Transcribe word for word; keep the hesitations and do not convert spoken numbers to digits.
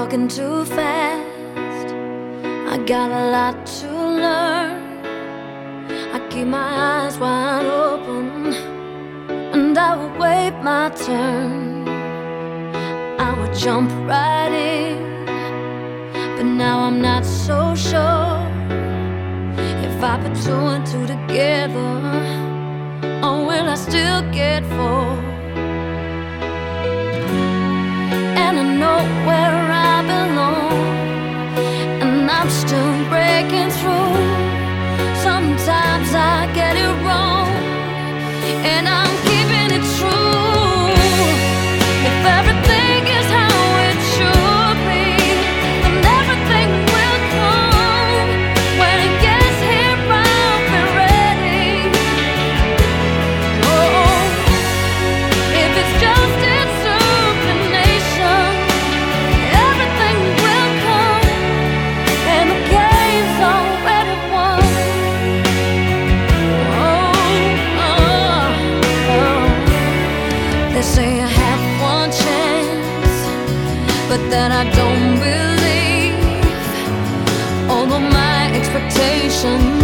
walking too fast. I got a lot to learn. I keep my eyes wide open, and I would wait my turn. I would jump right in, but now I'm not so sure if I put two and two together, or will I still get four? And I know where I belong, and I'm still breaking through. Sometimes I get it wrong, and I'm keeping it true. If everything is how it should be, then everything will come. When it gets here, I'll be ready. Oh, if it's just inclination, everything will come, and the game's already won. Oh, oh, oh. They say I have one chance, but that I don't believe. Although my expectations